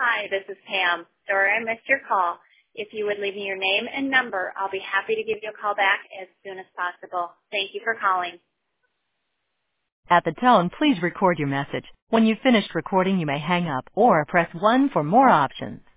Hi, this is Pam. Sorry I missed your call. If you would leave me your name and number, I'll be happy to give you a call back as soon as possible. Thank you for calling. At the tone, please record your message. When you've finished recording, you may hang up or press 1 for more options.